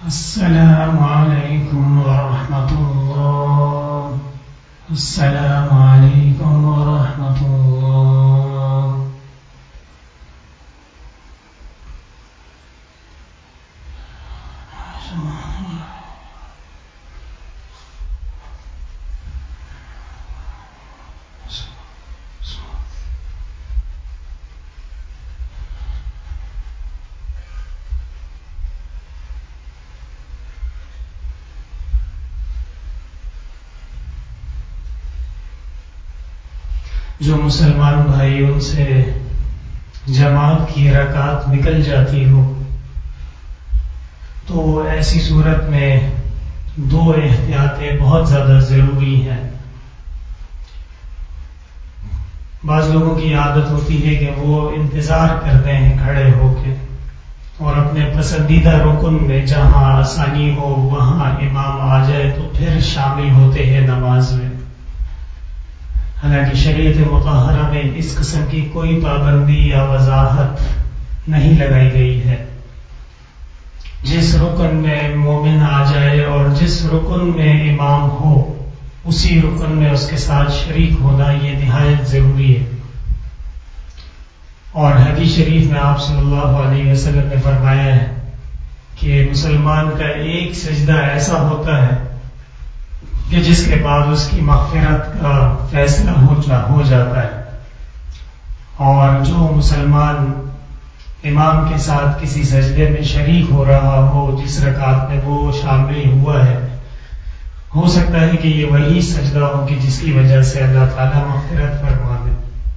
السلام علیکم ورحمۃ اللہ. السلام علیکم ورحمۃ اللہ. جو مسلمان بھائی ان سے جماعت کی رکعت نکل جاتی ہو تو ایسی صورت میں دو احتیاطیں بہت زیادہ ضروری ہیں. بعض لوگوں کی عادت ہوتی ہے کہ وہ انتظار کرتے ہیں کھڑے ہو کے اور اپنے پسندیدہ رکن میں جہاں آسانی ہو وہاں امام آ جائے تو پھر شامل ہوتے ہیں نماز میں. حالانکہ شریعت مطہرہ میں اس قسم کی کوئی پابندی یا وضاحت نہیں لگائی گئی ہے. جس رکن میں مومن آ جائے اور جس رکن میں امام ہو اسی رکن میں اس کے ساتھ شریک ہونا یہ نہایت ضروری ہے. اور حدیث شریف میں آپ صلی اللہ علیہ وسلم نے فرمایا ہے کہ مسلمان کا ایک سجدہ ایسا ہوتا ہے کہ جس کے بعد اس کی مغفرت کا فیصلہ ہو جاتا ہے. اور جو مسلمان امام کے ساتھ کسی سجدے میں شریک ہو رہا ہو جس رکعت میں وہ شامل ہوا ہے ہو سکتا ہے کہ یہ وہی سجدہ ہو کہ جس کی وجہ سے اللہ تعالیٰ مغفرت فرما دے.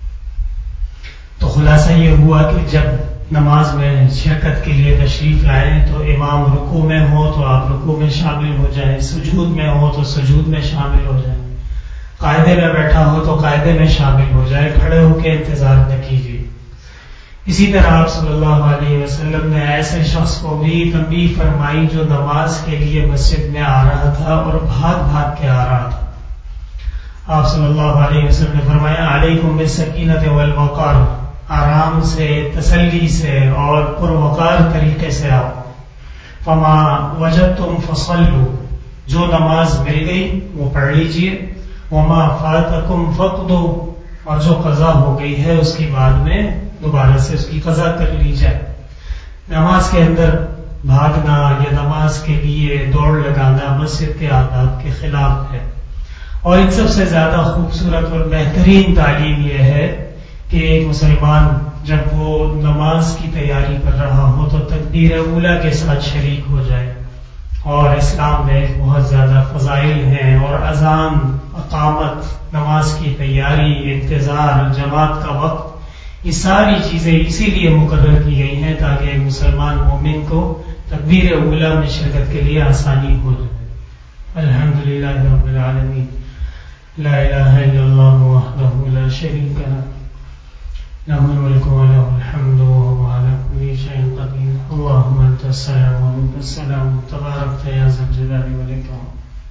تو خلاصہ یہ ہوا کہ جب نماز میں شرکت کے لیے تشریف لائیں تو امام رکوع میں ہو تو آپ رکوع میں شامل ہو جائیں, سجود میں ہو تو سجود میں شامل ہو جائیں, قاعدے میں بیٹھا ہو تو قاعدے میں شامل ہو جائے, کھڑے ہو کے انتظار نہ کیجیے. اسی طرح آپ صلی اللہ علیہ وسلم نے ایسے شخص کو بھی تنبیہ فرمائی جو نماز کے لیے مسجد میں آ رہا تھا اور بھاگ بھاگ کے آ رہا تھا. آپ صلی اللہ علیہ وسلم نے فرمایا علیکم بالسکینۃ والوقار, آرام سے, تسلی سے اور پروقار طریقے سے آؤ. فما وجدتم فصلوا, جو نماز مل گئی وہ پڑھ لیجئے. وما فاتکم فقدوا, اور جو قضا ہو گئی ہے اس کی بعد میں دوبارہ سے اس کی قضا کر لی جائے. نماز کے اندر بھاگنا یا نماز کے لیے دوڑ لگانا مسجد کے آداب کے خلاف ہے. اور ان سب سے زیادہ خوبصورت اور بہترین تعلیم یہ ہے کہ ایک مسلمان جب وہ نماز کی تیاری کر رہا ہو تو تکبیر اولیٰ کے ساتھ شریک ہو جائے. اور اسلام میں بہت زیادہ فضائل ہیں, اور اذان, اقامت, نماز کی تیاری, انتظار, جماعت کا وقت, یہ ساری چیزیں اسی لیے مقرر کی گئی ہیں تاکہ ایک مسلمان مومن کو تکبیر اولیٰ میں شرکت کے لیے آسانی ہو جائے. الحمدللہ رب العالمین, لا الہ الا اللہ وحدہ لا شریک لہ, له الملك وله الحمد وهو على كل شيء قدير. اللهم انت السلام ومنك السلام, تباركت يا ذا الجلال والاكرام.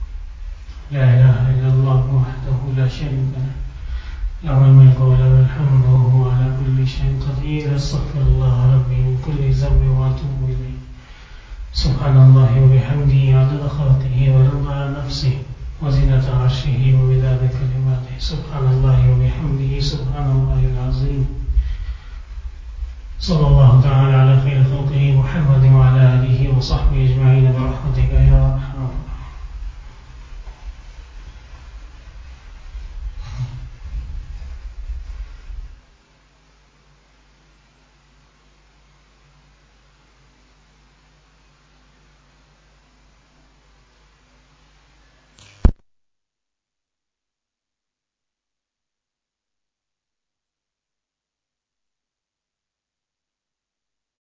لا اله الا الله وحده لا شريك له, له الملك وله الحمد وهو على كل شيء قدير. استغفر الله ربي من كل ذنب واتوب اليه. سبحان الله وبحمده عدد خلقه ورضا نفسه وزنة عرشه ومداد كلماته. سبحان الله وبحمده سبحان الله العظيم. صلى الله تعالى على خير خلقه محمد وعلى آله وصحبه أجمعين برحمتك يا أرحم الراحمين.